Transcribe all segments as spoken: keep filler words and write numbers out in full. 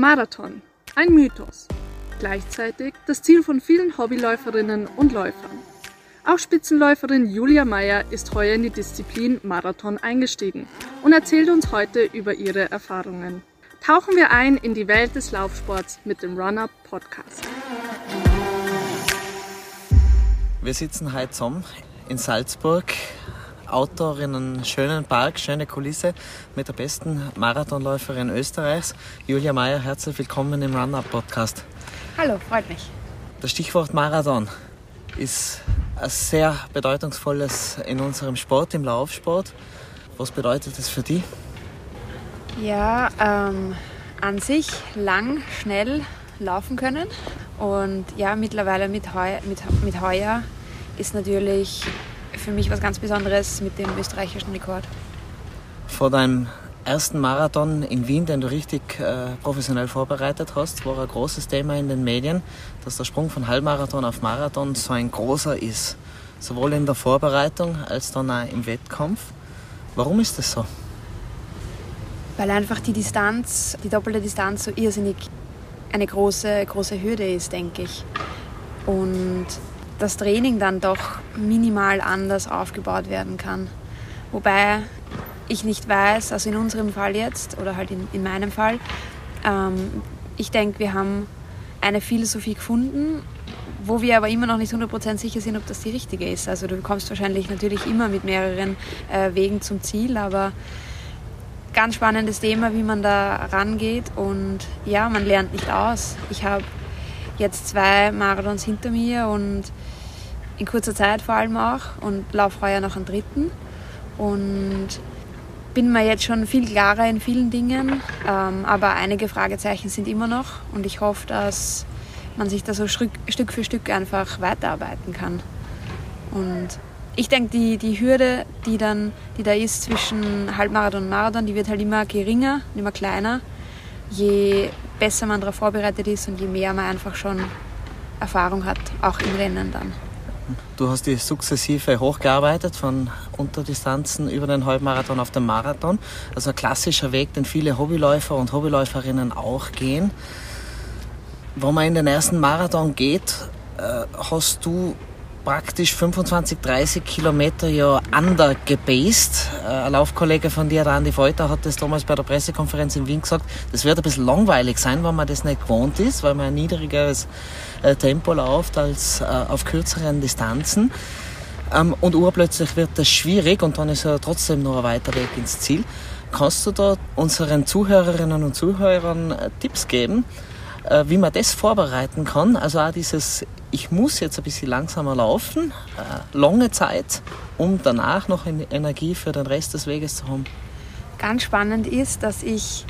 Marathon, ein Mythos. Gleichzeitig das Ziel von vielen Hobbyläuferinnen und Läufern. Auch Spitzenläuferin Julia Meyer ist heuer in die Disziplin Marathon eingestiegen und erzählt uns heute über ihre Erfahrungen. Tauchen wir ein in die Welt des Laufsports mit dem Run Up Podcast. Wir sitzen heute zusammen in Salzburg, Outdoor in einem schönen Park, schöne Kulisse mit der besten Marathonläuferin Österreichs. Julia Meyer, herzlich willkommen im Run Up Podcast. Hallo, freut mich. Das Stichwort Marathon ist ein sehr bedeutungsvolles in unserem Sport, im Laufsport. Was bedeutet das für dich? Ja, ähm, an sich lang, schnell laufen können. Und ja, mittlerweile mit, heu, mit, mit heuer ist natürlich für mich was ganz Besonderes mit dem österreichischen Rekord. Vor deinem ersten Marathon in Wien, den du richtig äh, professionell vorbereitet hast, war ein großes Thema in den Medien, dass der Sprung von Halbmarathon auf Marathon so ein großer ist. Sowohl in der Vorbereitung als dann auch im Wettkampf. Warum ist das so? Weil einfach die Distanz, die doppelte Distanz so irrsinnig eine große, große Hürde ist, denke ich. Und das Training dann doch minimal anders aufgebaut werden kann. Wobei ich nicht weiß, also in unserem Fall jetzt, oder halt in, in meinem Fall, ähm, ich denke, wir haben eine Philosophie gefunden, wo wir aber immer noch nicht hundert Prozent sicher sind, ob das die richtige ist. Also du kommst wahrscheinlich natürlich immer mit mehreren äh, Wegen zum Ziel, aber ganz spannendes Thema, wie man da rangeht, und ja, man lernt nicht aus. Ich habe jetzt zwei Marathons hinter mir und in kurzer Zeit vor allem auch, und laufe heuer noch einen dritten und bin mir jetzt schon viel klarer in vielen Dingen, ähm, aber einige Fragezeichen sind immer noch, und ich hoffe, dass man sich da so Stück, Stück für Stück einfach weiterarbeiten kann. Und ich denke, die, die Hürde, die, dann, die da ist zwischen Halbmarathon und Marathon, die wird halt immer geringer, immer kleiner, je besser man darauf vorbereitet ist und je mehr man einfach schon Erfahrung hat, auch im Rennen dann. Du hast dich sukzessive hochgearbeitet, von Unterdistanzen über den Halbmarathon auf den Marathon. Also ein klassischer Weg, den viele Hobbyläufer und Hobbyläuferinnen auch gehen. Wenn man in den ersten Marathon geht, hast du praktisch fünfundzwanzig, dreißig Kilometer ja undergebased. Ein Laufkollege von dir, der Andi Folter, hat das damals bei der Pressekonferenz in Wien gesagt, das wird ein bisschen langweilig sein, wenn man das nicht gewohnt ist, weil man ein niedrigeres Tempo läuft als auf kürzeren Distanzen. Und urplötzlich wird das schwierig, und dann ist ja trotzdem noch ein weiter Weg ins Ziel. Kannst du da unseren Zuhörerinnen und Zuhörern Tipps geben, wie man das vorbereiten kann? Also auch dieses, ich muss jetzt ein bisschen langsamer laufen, äh, lange Zeit, um danach noch Energie für den Rest des Weges zu haben. Ganz spannend ist, dass ich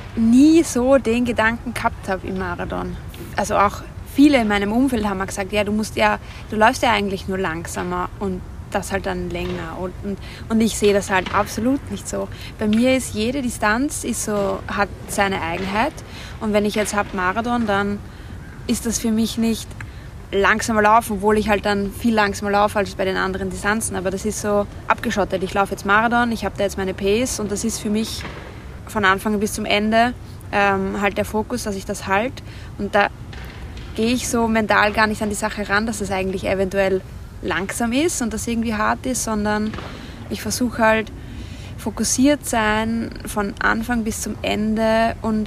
nie so den Gedanken gehabt habe im Marathon. Also auch viele in meinem Umfeld haben mir gesagt, ja, du musst ja, du läufst ja eigentlich nur langsamer und das halt dann länger. Und, und, und ich sehe das halt absolut nicht so. Bei mir ist jede Distanz ist so, hat seine Eigenheit. Und wenn ich jetzt habe Marathon, dann ist das für mich nicht langsamer laufen, obwohl ich halt dann viel langsamer laufe als bei den anderen Distanzen. Aber das ist so abgeschottet. Ich laufe jetzt Marathon, ich habe da jetzt meine Pace, und das ist für mich von Anfang bis zum Ende ähm, halt der Fokus, dass ich das halte. Und da gehe ich so mental gar nicht an die Sache ran, dass es eigentlich eventuell langsam ist und das irgendwie hart ist, sondern ich versuche halt fokussiert sein von Anfang bis zum Ende und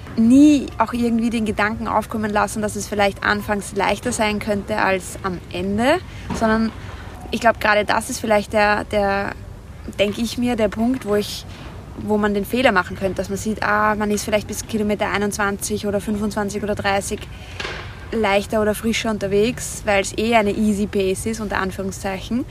nie auch irgendwie den Gedanken aufkommen lassen, dass es vielleicht anfangs leichter sein könnte als am Ende, sondern ich glaube, gerade das ist vielleicht der, der denke ich mir, der Punkt, wo ich wo man den Fehler machen könnte, dass man sieht, ah, man ist vielleicht bis Kilometer einundzwanzig oder fünfundzwanzig oder dreißig leichter oder frischer unterwegs, weil es eh eine easy pace ist, unter Anführungszeichen.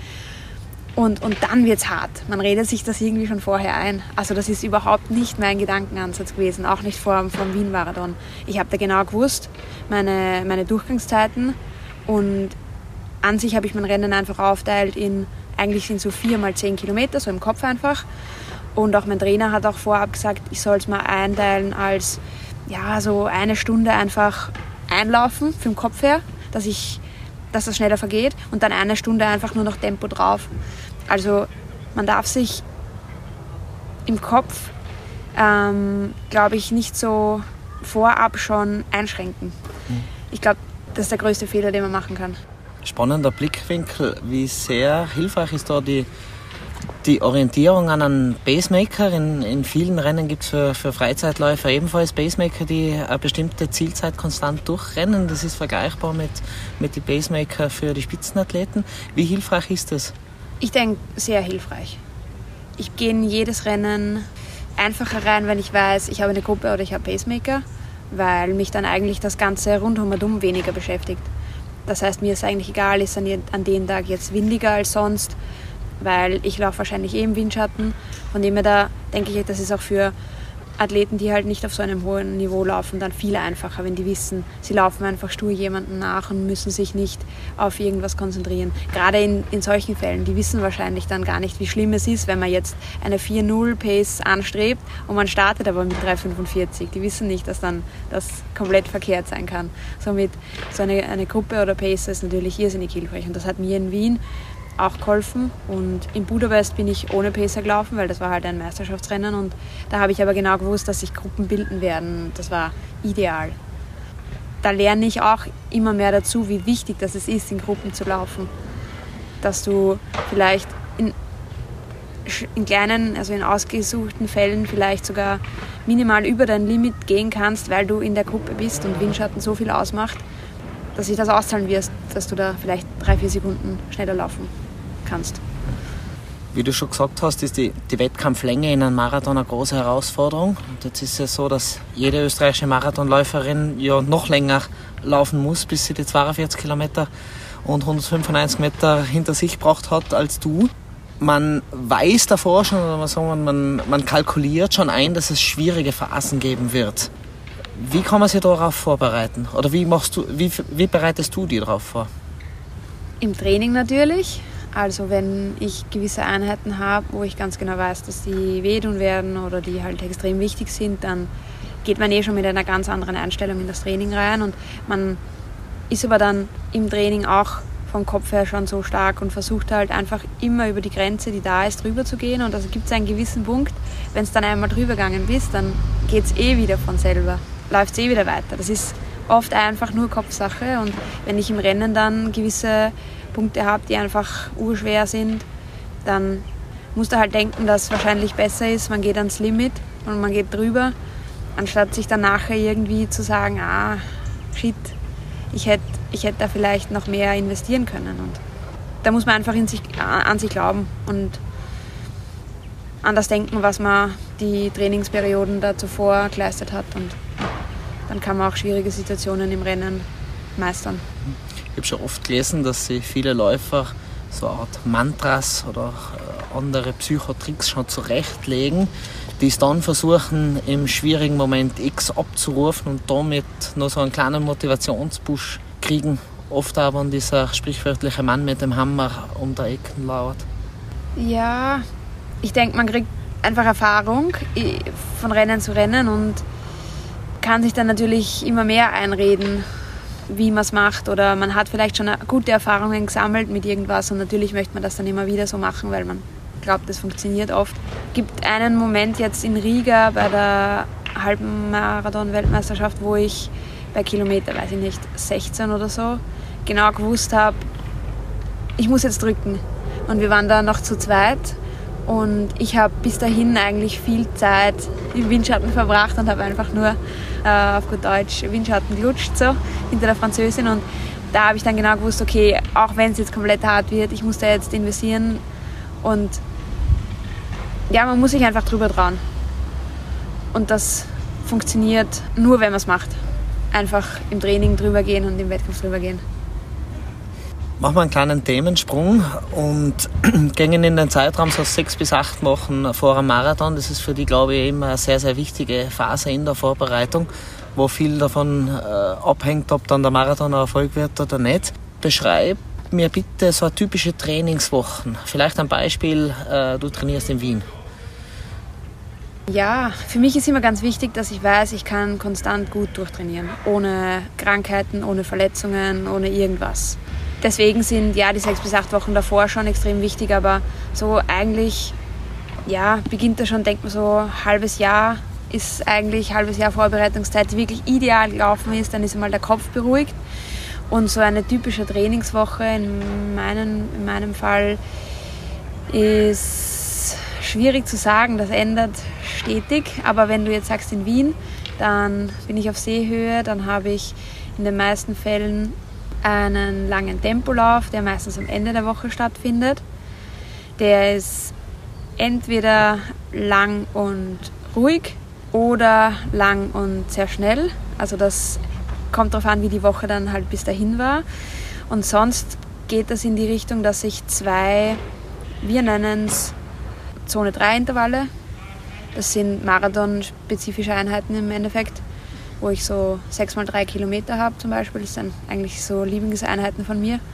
Und, und dann wird es hart. Man redet sich das irgendwie schon vorher ein. Also das ist überhaupt nicht mein Gedankenansatz gewesen, auch nicht vor, vor dem Wien-Marathon. Ich habe da genau gewusst, meine, meine Durchgangszeiten, und an sich habe ich mein Rennen einfach aufteilt in, eigentlich sind so vier mal zehn Kilometer, so im Kopf einfach. Und auch mein Trainer hat auch vorab gesagt, ich soll es mal einteilen als, ja, so eine Stunde einfach einlaufen vom Kopf her, dass ich, dass das schneller vergeht, und dann eine Stunde einfach nur noch Tempo drauf. Also man darf sich im Kopf, ähm, glaube ich, nicht so vorab schon einschränken. Mhm. Ich glaube, das ist der größte Fehler, den man machen kann. Spannender Blickwinkel. Wie sehr hilfreich ist da die, die Orientierung an einen Pacemaker? In, in vielen Rennen gibt es für, für Freizeitläufer ebenfalls Pacemaker, die eine bestimmte Zielzeit konstant durchrennen. Das ist vergleichbar mit, mit den Pacemaker für die Spitzenathleten. Wie hilfreich ist das? Ich denke, sehr hilfreich. Ich gehe in jedes Rennen einfacher rein, wenn ich weiß, ich habe eine Gruppe oder ich habe Pacemaker, weil mich dann eigentlich das Ganze rundherum weniger beschäftigt. Das heißt, mir ist eigentlich egal, ist an, an dem Tag jetzt windiger als sonst, weil ich laufe wahrscheinlich eh im Windschatten. Von dem her da denke ich, das ist auch für Athleten, die halt nicht auf so einem hohen Niveau laufen, dann viel einfacher, wenn die wissen, sie laufen einfach stur jemanden nach und müssen sich nicht auf irgendwas konzentrieren. Gerade in, in solchen Fällen, die wissen wahrscheinlich dann gar nicht, wie schlimm es ist, wenn man jetzt eine vier null Pace anstrebt und man startet aber mit drei fünfundvierzig. Die wissen nicht, dass dann das komplett verkehrt sein kann. Somit so eine, eine Gruppe oder Pacer ist natürlich irrsinnig hilfreich und das hat mir in Wien auch geholfen und in Budapest bin ich ohne Pacer gelaufen, weil das war halt ein Meisterschaftsrennen und da habe ich aber genau gewusst, dass sich Gruppen bilden werden. Das war ideal. Da lerne ich auch immer mehr dazu, wie wichtig das ist, in Gruppen zu laufen. Dass du vielleicht in, in kleinen, also in ausgesuchten Fällen vielleicht sogar minimal über dein Limit gehen kannst, weil du in der Gruppe bist und Windschatten so viel ausmacht, dass sich das auszahlen wirst, dass du da vielleicht drei, vier Sekunden schneller laufen kannst. Wie du schon gesagt hast, ist die, die Wettkampflänge in einem Marathon eine große Herausforderung. Und jetzt ist es so, dass jede österreichische Marathonläuferin ja noch länger laufen muss, bis sie die zweiundvierzig Kilometer und hundertfünfundneunzig Meter hinter sich gebracht hat als du. Man weiß davor schon, oder man, sagen, man, man kalkuliert schon ein, dass es schwierige Phasen geben wird. Wie kann man sich darauf vorbereiten? Oder wie, machst du, wie, wie bereitest du dich darauf vor? Im Training natürlich. Also wenn ich gewisse Einheiten habe, wo ich ganz genau weiß, dass die wehtun werden oder die halt extrem wichtig sind, dann geht man eh schon mit einer ganz anderen Einstellung in das Training rein. Und man ist aber dann im Training auch vom Kopf her schon so stark und versucht halt einfach immer über die Grenze, die da ist, drüber zu gehen. Und also gibt es einen gewissen Punkt, wenn es dann einmal drüber gegangen bist, dann geht es eh wieder von selber, läuft es eh wieder weiter. Das ist oft einfach nur Kopfsache und wenn ich im Rennen dann gewisse Punkte habe, die einfach urschwer sind, dann musst du halt denken, dass es wahrscheinlich besser ist, man geht ans Limit und man geht drüber, anstatt sich dann nachher irgendwie zu sagen, ah, shit, ich hätte ich hätte da vielleicht noch mehr investieren können. Und da muss man einfach in sich, an sich glauben und an das denken, was man die Trainingsperioden da zuvor geleistet hat. Und dann kann man auch schwierige Situationen im Rennen meistern. Ich habe schon oft gelesen, dass sich viele Läufer so eine Art Mantras oder andere Psychotricks schon zurechtlegen, die es dann versuchen, im schwierigen Moment X abzurufen und damit noch so einen kleinen Motivationspush kriegen. Oft auch, wenn dieser sprichwörtliche Mann mit dem Hammer um der Ecke lauert. Ja, ich denke, man kriegt einfach Erfahrung von Rennen zu Rennen und kann sich dann natürlich immer mehr einreden, wie man es macht. Oder man hat vielleicht schon gute Erfahrungen gesammelt mit irgendwas und natürlich möchte man das dann immer wieder so machen, weil man glaubt, das funktioniert oft. Es gibt einen Moment jetzt in Riga bei der Halbmarathon-Weltmeisterschaft, wo ich bei Kilometer, weiß ich nicht, sechzehn oder so, genau gewusst habe, ich muss jetzt drücken. Und wir waren da noch zu zweit und ich habe bis dahin eigentlich viel Zeit im Windschatten verbracht und habe einfach nur äh, auf gut Deutsch Windschatten gelutscht, so hinter der Französin. Und da habe ich dann genau gewusst, okay, auch wenn es jetzt komplett hart wird, ich muss da jetzt investieren. Und ja, man muss sich einfach drüber trauen. Und das funktioniert nur, wenn man es macht. Einfach im Training drüber gehen und im Wettkampf drüber gehen. Machen wir einen kleinen Themensprung und gehen in den Zeitraum so sechs bis acht Wochen vor einem Marathon. Das ist für die, glaube ich, immer eine sehr, sehr wichtige Phase in der Vorbereitung, wo viel davon äh, abhängt, ob dann der Marathon ein Erfolg wird oder nicht. Beschreib mir bitte so eine typische Trainingswochen. Vielleicht ein Beispiel, äh, du trainierst in Wien. Ja, für mich ist immer ganz wichtig, dass ich weiß, ich kann konstant gut durchtrainieren. Ohne Krankheiten, ohne Verletzungen, ohne irgendwas. Deswegen sind ja die sechs bis acht Wochen davor schon extrem wichtig, aber so eigentlich ja, beginnt da schon, denkt man so, ein halbes Jahr ist eigentlich ein halbes Jahr Vorbereitungszeit, die wirklich ideal gelaufen ist. Dann ist einmal der Kopf beruhigt. Und so eine typische Trainingswoche in meinem, in meinem Fall ist schwierig zu sagen. Das ändert stetig. Aber wenn du jetzt sagst in Wien, dann bin ich auf Seehöhe. Dann habe ich in den meisten Fällen einen langen Tempolauf, der meistens am Ende der Woche stattfindet. Der ist entweder lang und ruhig oder lang und sehr schnell. Also das kommt darauf an, wie die Woche dann halt bis dahin war. Und sonst geht das in die Richtung, dass ich zwei, wir nennen es Zone drei Intervalle. Das sind Marathon-spezifische Einheiten im Endeffekt, wo ich so sechs mal drei Kilometer habe zum Beispiel. Das sind eigentlich so Lieblingseinheiten von mir.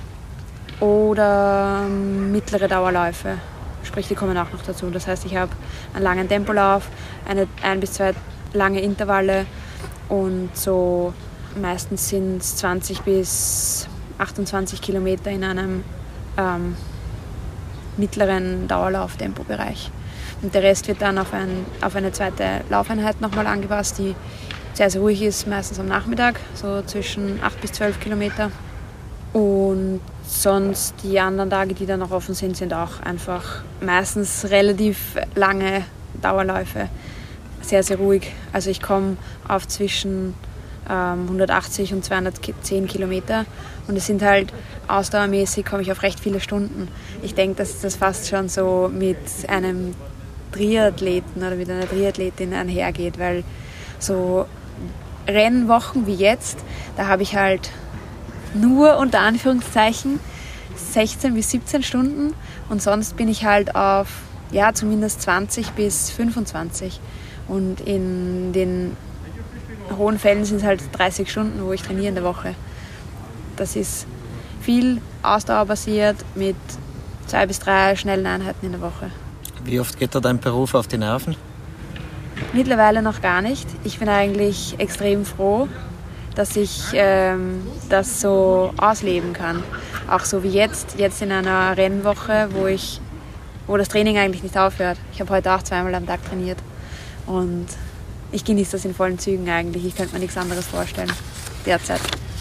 Oder mittlere Dauerläufe, sprich die kommen auch noch dazu. Das heißt, ich habe einen langen Tempolauf, eine ein bis zwei lange Intervalle und so meistens sind es zwanzig bis achtundzwanzig Kilometer in einem ähm, mittleren Dauerlauf-Tempobereich. Und der Rest wird dann auf, ein, auf eine zweite Laufeinheit nochmal angepasst, die sehr, sehr ruhig ist, meistens am Nachmittag, so zwischen acht bis zwölf Kilometer. Und sonst die anderen Tage, die dann noch offen sind, sind auch einfach meistens relativ lange Dauerläufe. Sehr, sehr ruhig. Also ich komme auf zwischen ähm, hundertachtzig und zweihundertzehn Kilometer und es sind halt ausdauermäßig, komme ich auf recht viele Stunden. Ich denke, dass das fast schon so mit einem Triathleten oder mit einer Triathletin einhergeht, weil so Rennwochen wie jetzt, da habe ich halt nur unter Anführungszeichen sechzehn bis siebzehn Stunden und sonst bin ich halt auf ja, zumindest zwanzig bis fünfundzwanzig. Und in den hohen Fällen sind es halt dreißig Stunden, wo ich trainiere in der Woche. Das ist viel ausdauerbasiert mit zwei bis drei schnellen Einheiten in der Woche. Wie oft geht da dein Beruf auf die Nerven? Mittlerweile noch gar nicht. Ich bin eigentlich extrem froh, dass ich ähm, das so ausleben kann. Auch so wie jetzt, jetzt in einer Rennwoche, wo, ich, wo das Training eigentlich nicht aufhört. Ich habe heute auch zweimal am Tag trainiert. Und ich genieße das in vollen Zügen eigentlich. Ich könnte mir nichts anderes vorstellen derzeit.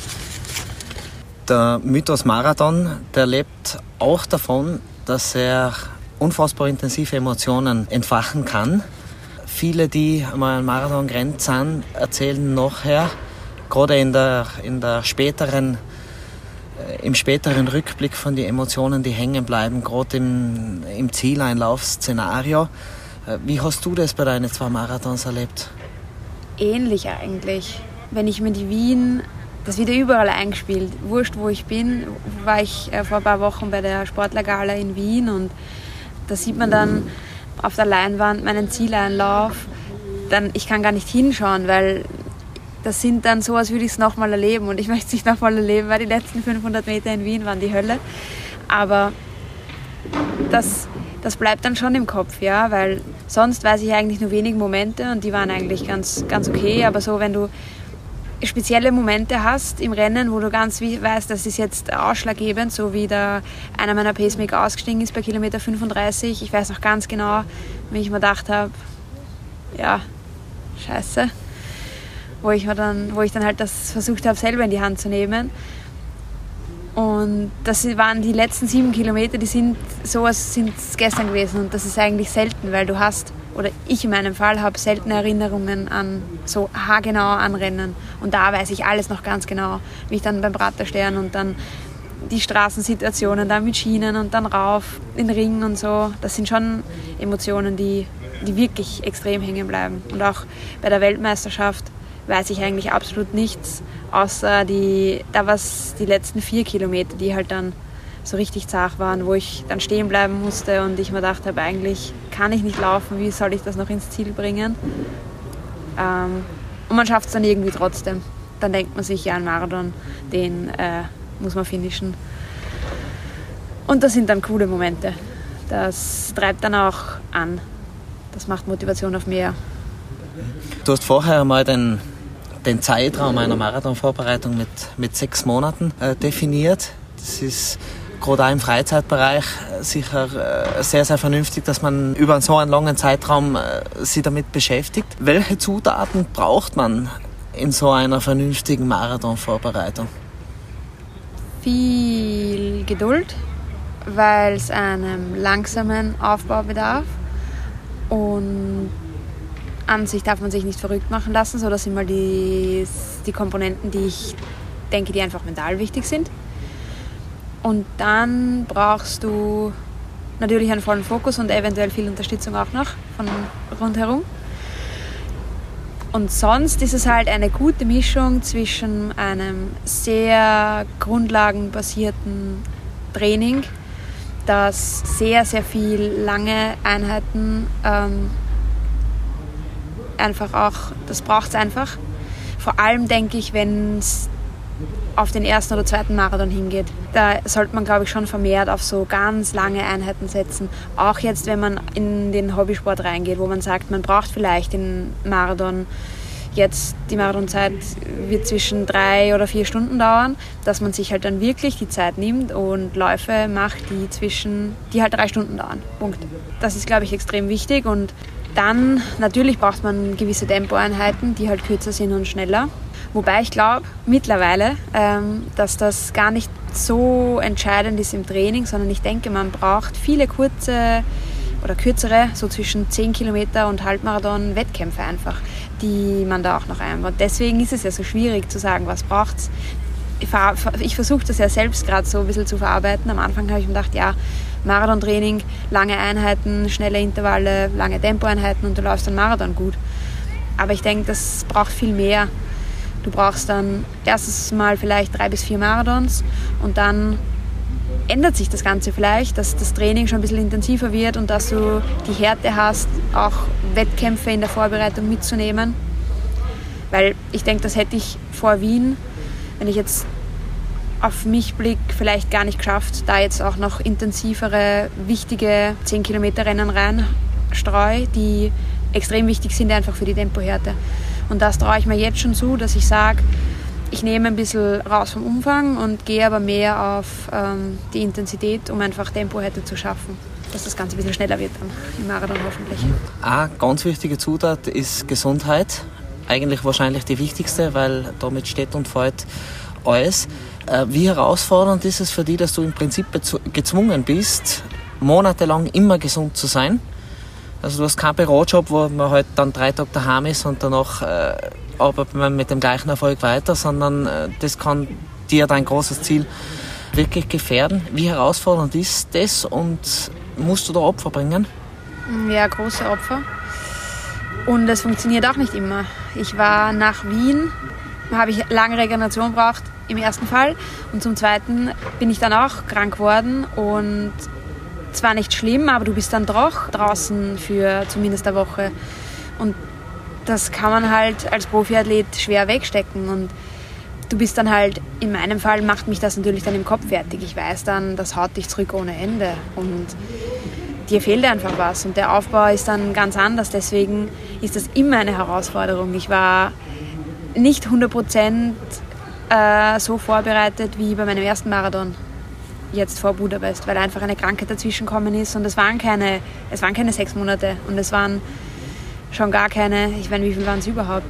Der Mythos Marathon, der lebt auch davon, dass er unfassbar intensive Emotionen entfachen kann. Viele, die einmal einen Marathon gerannt sind, erzählen nachher, gerade in der, in der späteren, im späteren Rückblick von den Emotionen, die hängen bleiben, gerade im, im Zieleinlaufszenario. Wie hast du das bei deinen zwei Marathons erlebt? Ähnlich eigentlich. Wenn ich mir die Wien, das wird ja überall eingespielt. Wurscht, wo ich bin, war ich vor ein paar Wochen bei der Sportlergala in Wien und da sieht man dann auf der Leinwand meinen Zieleinlauf. Dann, ich kann gar nicht hinschauen, weil das sind dann so, als würde ich es nochmal erleben und ich möchte es nicht nochmal erleben, weil die letzten fünfhundert Meter in Wien waren die Hölle. Aber das, das bleibt dann schon im Kopf, ja, weil sonst weiß ich eigentlich nur wenige Momente und die waren eigentlich ganz, ganz okay, aber so, wenn du spezielle Momente hast im Rennen, wo du ganz weißt, das ist jetzt ausschlaggebend, so wie da einer meiner Pacemaker ausgestiegen ist bei Kilometer fünfunddreißig. Ich weiß noch ganz genau, wie ich mir gedacht habe, ja, scheiße. Wo ich, mir dann, wo ich dann halt das versucht habe, selber in die Hand zu nehmen. Und das waren die letzten sieben Kilometer, die sind so, als sind es gestern gewesen. Und das ist eigentlich selten, weil du hast, oder ich in meinem Fall, habe selten Erinnerungen an so haargenau an Rennen. Und da weiß ich alles noch ganz genau, wie ich dann beim Praterstern und dann die Straßensituationen da mit Schienen und dann rauf in den Ring und so. Das sind schon Emotionen, die, die wirklich extrem hängen bleiben. Und auch bei der Weltmeisterschaft weiß ich eigentlich absolut nichts, außer die, da war es die letzten vier Kilometer, die halt dann so richtig zart waren, wo ich dann stehen bleiben musste und ich mir gedacht habe, eigentlich kann ich nicht laufen, wie soll ich das noch ins Ziel bringen? Ähm, und man schafft es dann irgendwie trotzdem. Dann denkt man sich, ja, ein Marathon, den äh, muss man finishen. Und das sind dann coole Momente. Das treibt dann auch an. Das macht Motivation auf mehr. Du hast vorher mal den, den Zeitraum einer Marathonvorbereitung mit, mit sechs Monaten äh, definiert. Das ist gerade auch im Freizeitbereich sicher sehr, sehr vernünftig, dass man über so einen langen Zeitraum sich damit beschäftigt. Welche Zutaten braucht man in so einer vernünftigen Marathonvorbereitung? Viel Geduld, weil es einem langsamen Aufbau bedarf. Und an sich darf man sich nicht verrückt machen lassen. So, das sind mal die, die Komponenten, die ich denke, die einfach mental wichtig sind. Und dann brauchst du natürlich einen vollen Fokus und eventuell viel Unterstützung auch noch von rundherum. Und sonst ist es halt eine gute Mischung zwischen einem sehr grundlagenbasierten Training, das sehr, sehr viel lange Einheiten ähm, einfach auch, das braucht es einfach. Vor allem denke ich, wenn es auf den ersten oder zweiten Marathon hingeht. Da sollte man, glaube ich, schon vermehrt auf so ganz lange Einheiten setzen. Auch jetzt, wenn man in den Hobbysport reingeht, wo man sagt, man braucht vielleicht den Marathon, jetzt die Marathonzeit wird zwischen drei oder vier Stunden dauern, dass man sich halt dann wirklich die Zeit nimmt und Läufe macht, die zwischen, die halt drei Stunden dauern. Punkt. Das ist, glaube ich, extrem wichtig. Und dann, natürlich braucht man gewisse Tempoeinheiten, die halt kürzer sind und schneller. Wobei ich glaube mittlerweile, ähm, dass das gar nicht so entscheidend ist im Training, sondern ich denke, man braucht viele kurze oder kürzere, so zwischen zehn Kilometer und Halbmarathon Wettkämpfe einfach, die man da auch noch einbaut. Deswegen ist es ja so schwierig zu sagen, was braucht es. Ich, ich versuche das ja selbst gerade so ein bisschen zu verarbeiten. Am Anfang habe ich mir gedacht, ja, Marathontraining, lange Einheiten, schnelle Intervalle, lange Tempoeinheiten und du läufst dann Marathon gut. Aber ich denke, das braucht viel mehr. Du brauchst dann erstes Mal vielleicht drei bis vier Marathons und dann ändert sich das Ganze vielleicht, dass das Training schon ein bisschen intensiver wird und dass du die Härte hast, auch Wettkämpfe in der Vorbereitung mitzunehmen. Weil ich denke, das hätte ich vor Wien, wenn ich jetzt auf mich blicke, vielleicht gar nicht geschafft, da jetzt auch noch intensivere, wichtige zehn Kilometer Rennen reinstreue, die extrem wichtig sind einfach für die Tempohärte. Und das traue ich mir jetzt schon zu, dass ich sage, ich nehme ein bisschen raus vom Umfang und gehe aber mehr auf ähm, die Intensität, um einfach Tempohärte zu schaffen, dass das Ganze ein bisschen schneller wird dann im Marathon hoffentlich. Eine ganz wichtige Zutat ist Gesundheit. Eigentlich wahrscheinlich die wichtigste, weil damit steht und fällt alles. Wie herausfordernd ist es für dich, dass du im Prinzip gezwungen bist, monatelang immer gesund zu sein? Also du hast keinen Bürojob, wo man halt dann drei Tage daheim ist und danach äh, arbeitet man mit dem gleichen Erfolg weiter, sondern äh, das kann dir dein großes Ziel wirklich gefährden. Wie herausfordernd ist das und musst du da Opfer bringen? Ja, große Opfer. Und es funktioniert auch nicht immer. Ich war nach Wien, habe ich lange Regeneration gebraucht im ersten Fall und zum zweiten bin ich dann auch krank geworden und zwar nicht schlimm, aber du bist dann doch draußen für zumindest eine Woche. Und das kann man halt als Profiathlet schwer wegstecken. Und du bist dann halt, in meinem Fall macht mich das natürlich dann im Kopf fertig. Ich weiß dann, das haut dich zurück ohne Ende. Und dir fehlt einfach was. Und der Aufbau ist dann ganz anders. Deswegen ist das immer eine Herausforderung. Ich war nicht hundert Prozent äh, so vorbereitet wie bei meinem ersten Marathon. Jetzt vor Budapest, weil einfach eine Krankheit dazwischen gekommen ist und es waren keine, es waren keine sechs Monate und es waren schon gar keine, ich meine, wie viel waren es überhaupt?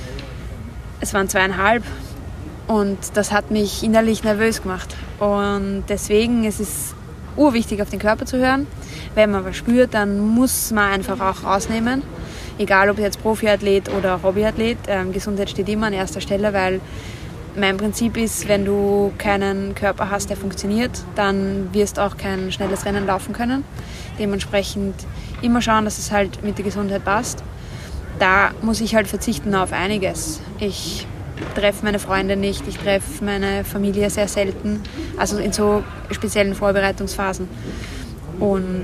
Es waren zweieinhalb und das hat mich innerlich nervös gemacht und deswegen es ist es urwichtig, auf den Körper zu hören. Wenn man was spürt, dann muss man einfach auch rausnehmen, egal ob jetzt Profiathlet oder Hobbyathlet, ähm, Gesundheit steht immer an erster Stelle, weil mein Prinzip ist, wenn du keinen Körper hast, der funktioniert, dann wirst du auch kein schnelles Rennen laufen können. Dementsprechend immer schauen, dass es halt mit der Gesundheit passt. Da muss ich halt verzichten auf einiges. Ich treffe meine Freunde nicht, ich treffe meine Familie sehr selten, also in so speziellen Vorbereitungsphasen. Und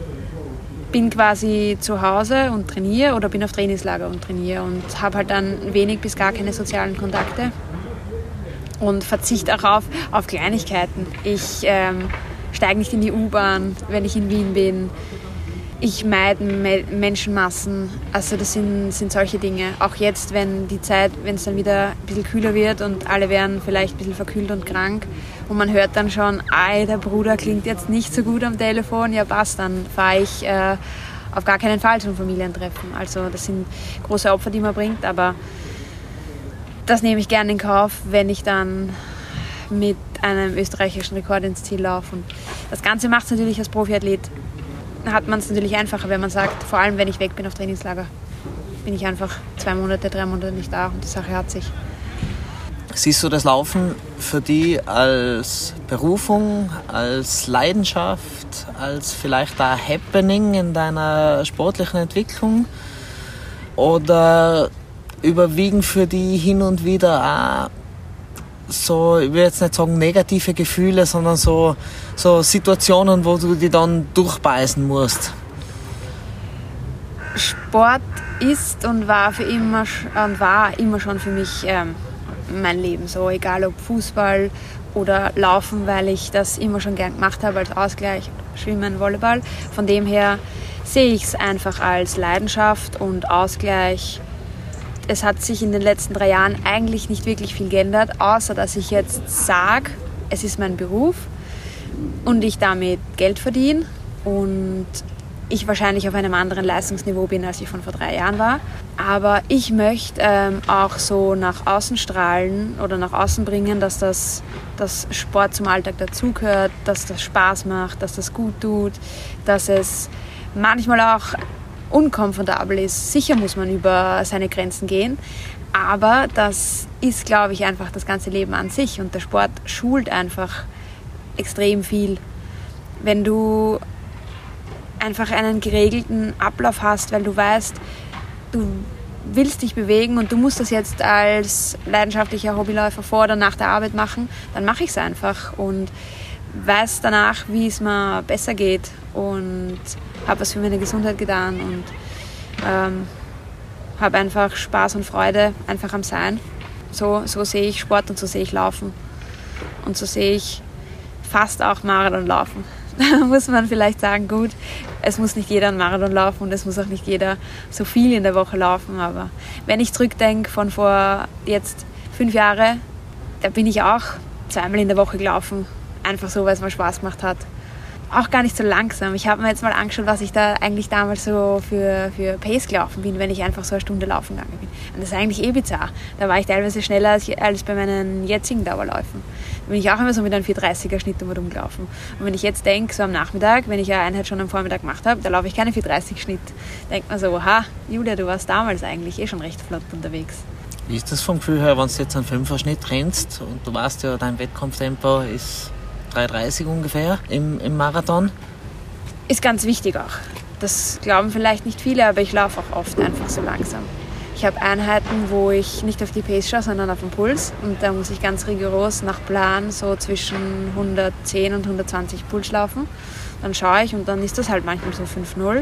bin quasi zu Hause und trainiere oder bin auf Trainingslager und trainiere und habe halt dann wenig bis gar keine sozialen Kontakte. Und verzichte auch auf, auf Kleinigkeiten. Ich ähm, steige nicht in die U-Bahn, wenn ich in Wien bin. Ich meide Me- Menschenmassen, also das sind, sind solche Dinge. Auch jetzt, wenn die Zeit, wenn es dann wieder ein bisschen kühler wird und alle werden vielleicht ein bisschen verkühlt und krank und man hört dann schon, ei, der Bruder klingt jetzt nicht so gut am Telefon, ja passt, dann fahre ich äh, auf gar keinen Fall zum Familientreffen. Also das sind große Opfer, die man bringt, aber das nehme ich gerne in Kauf, wenn ich dann mit einem österreichischen Rekord ins Ziel laufe. Und das Ganze macht es natürlich als Profiathlet, hat man es natürlich einfacher, wenn man sagt, vor allem wenn ich weg bin auf Trainingslager, bin ich einfach zwei Monate, drei Monate nicht da und die Sache hat sich. Siehst du das Laufen für dich als Berufung, als Leidenschaft, als vielleicht ein Happening in deiner sportlichen Entwicklung? Oder überwiegen für dich hin und wieder auch so, ich will jetzt nicht sagen negative Gefühle, sondern so, so Situationen, wo du die dann durchbeißen musst? Sport ist und war für immer und war immer schon für mich ähm, mein Leben so, egal ob Fußball oder Laufen, weil ich das immer schon gern gemacht habe als Ausgleich, Schwimmen, Volleyball. Von dem her sehe ich es einfach als Leidenschaft und Ausgleich. Es hat sich in den letzten drei Jahren eigentlich nicht wirklich viel geändert, außer dass ich jetzt sage, es ist mein Beruf und ich damit Geld verdiene und ich wahrscheinlich auf einem anderen Leistungsniveau bin, als ich von vor drei Jahren war. Aber ich möchte ähm, auch so nach außen strahlen oder nach außen bringen, dass das dass Sport zum Alltag dazugehört, dass das Spaß macht, dass das gut tut, dass es manchmal auch unkomfortabel ist. Sicher muss man über seine Grenzen gehen, aber das ist, glaube ich, einfach das ganze Leben an sich und der Sport schult einfach extrem viel. Wenn du einfach einen geregelten Ablauf hast, weil du weißt, du willst dich bewegen und du musst das jetzt als leidenschaftlicher Hobbyläufer vor oder nach der Arbeit machen, dann mache ich es einfach und weiß danach, wie es mir besser geht und habe was für meine Gesundheit getan und ähm, habe einfach Spaß und Freude einfach am Sein. So, so sehe ich Sport und so sehe ich Laufen und so sehe ich fast auch Marathon laufen. Da muss man vielleicht sagen, gut, es muss nicht jeder einen Marathon laufen und es muss auch nicht jeder so viel in der Woche laufen, aber wenn ich zurückdenke von vor jetzt fünf Jahren, da bin ich auch zweimal in der Woche gelaufen, einfach so, weil es mir Spaß gemacht hat. Auch gar nicht so langsam. Ich habe mir jetzt mal angeschaut, was ich da eigentlich damals so für, für Pace gelaufen bin, wenn ich einfach so eine Stunde laufen gegangen bin. Und das ist eigentlich eh bizarr. Da war ich teilweise schneller als, als bei meinen jetzigen Dauerläufen. Da bin ich auch immer so mit einem vier dreißiger Schnitt rumgelaufen. Und wenn ich jetzt denke, so am Nachmittag, wenn ich eine Einheit schon am Vormittag gemacht habe, da laufe ich keine vier dreißig Schnitt. Denkt man so, ha, Julia, du warst damals eigentlich eh schon recht flott unterwegs. Wie ist das vom Gefühl her, wenn du jetzt einen fünfer Schnitt rennst und du weißt ja, dein Wettkampftempo ist drei dreißig ungefähr im, im Marathon? Ist ganz wichtig auch. Das glauben vielleicht nicht viele, aber ich laufe auch oft einfach so langsam. Ich habe Einheiten, wo ich nicht auf die Pace schaue, sondern auf den Puls. Und da muss ich ganz rigoros nach Plan so zwischen hundertzehn und hundertzwanzig Puls laufen. Dann schaue ich und dann ist das halt manchmal so fünf null.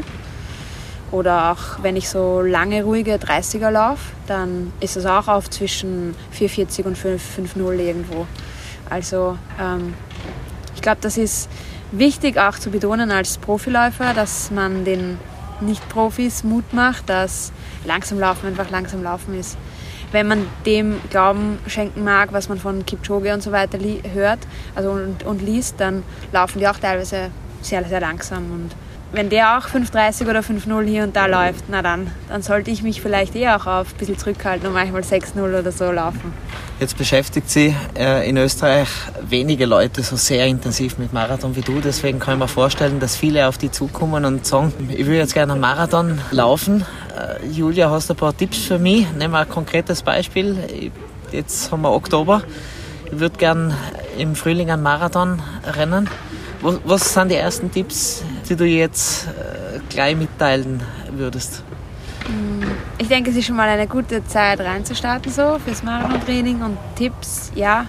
Oder auch wenn ich so lange ruhige dreißiger laufe, dann ist es auch auf zwischen vier vierzig und fünf null irgendwo. Also ähm, ich glaube, das ist wichtig auch zu betonen als Profiläufer, dass man den Nicht-Profis Mut macht, dass langsam laufen einfach langsam laufen ist. Wenn man dem Glauben schenken mag, was man von Kipchoge und so weiter li- hört also und, und liest, dann laufen die auch teilweise sehr, sehr langsam. Und wenn der auch fünf dreißig oder fünf null hier und da läuft, na dann, dann sollte ich mich vielleicht eher auch auf ein bisschen zurückhalten und manchmal sechs null oder so laufen. Jetzt beschäftigt sich äh, in Österreich wenige Leute so sehr intensiv mit Marathon wie du. Deswegen kann ich mir vorstellen, dass viele auf die zukommen und sagen, ich will jetzt gerne einen Marathon laufen. Äh, Julia, hast du ein paar Tipps für mich? Nehmen wir ein konkretes Beispiel. Ich, jetzt haben wir Oktober. Ich würde gerne im Frühling einen Marathon rennen. Was, was sind die ersten Tipps, die du jetzt äh, gleich mitteilen würdest? Ich denke, es ist schon mal eine gute Zeit reinzustarten so fürs Marathon-Training und Tipps, ja,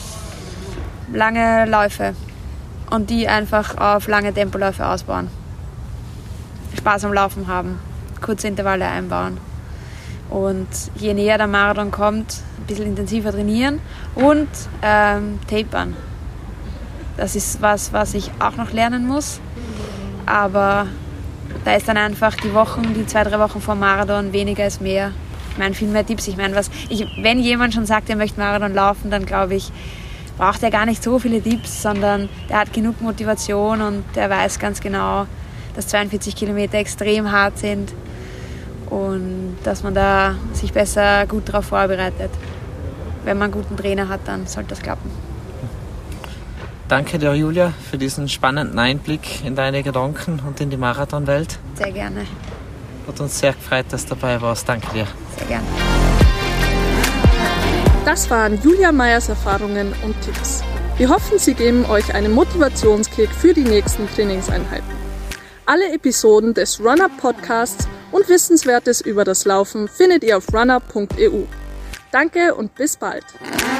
lange Läufe und die einfach auf lange Tempoläufe ausbauen. Spaß am Laufen haben, kurze Intervalle einbauen und je näher der Marathon kommt, ein bisschen intensiver trainieren und ähm, tapern. Das ist was, was ich auch noch lernen muss, aber da ist dann einfach die Wochen, die zwei, drei Wochen vor Marathon, weniger ist mehr. Ich meine, viel mehr Tipps. Ich meine, was ich, wenn jemand schon sagt, er möchte Marathon laufen, dann glaube ich, braucht er gar nicht so viele Tipps, sondern der hat genug Motivation und der weiß ganz genau, dass zweiundvierzig Kilometer extrem hart sind und dass man da sich besser gut darauf vorbereitet. Wenn man einen guten Trainer hat, dann sollte das klappen. Danke dir, Julia, für diesen spannenden Einblick in deine Gedanken und in die Marathonwelt. Sehr gerne. Hat uns sehr gefreut, dass du dabei warst. Danke dir. Sehr gerne. Das waren Julia Meyers Erfahrungen und Tipps. Wir hoffen, sie geben euch einen Motivationskick für die nächsten Trainingseinheiten. Alle Episoden des Run-Up Podcasts und Wissenswertes über das Laufen findet ihr auf runnup punkt e u. Danke und bis bald.